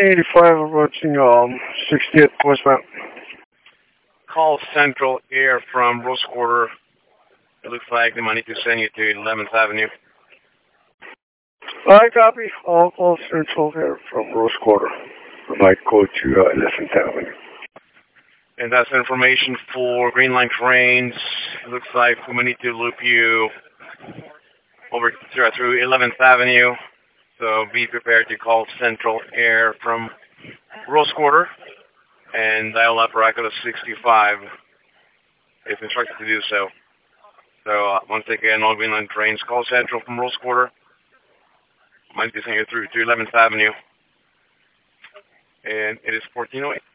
85 approaching 60th westbound. Call Central Air from Rose Quarter. It looks like they might need to send you to 11th Avenue. I copy. All Central here from Rose Quarter. I might go to 11th Avenue. And that's information for Green Line trains. It looks like we might need to loop you over through 11th Avenue. So be prepared to call Central Air from Rose Quarter and dial up Racket 65 if instructed to do so. So once again, all Green Line trains, call Central from Rose Quarter. Might be sending you through to 11th Avenue. And it is 1408.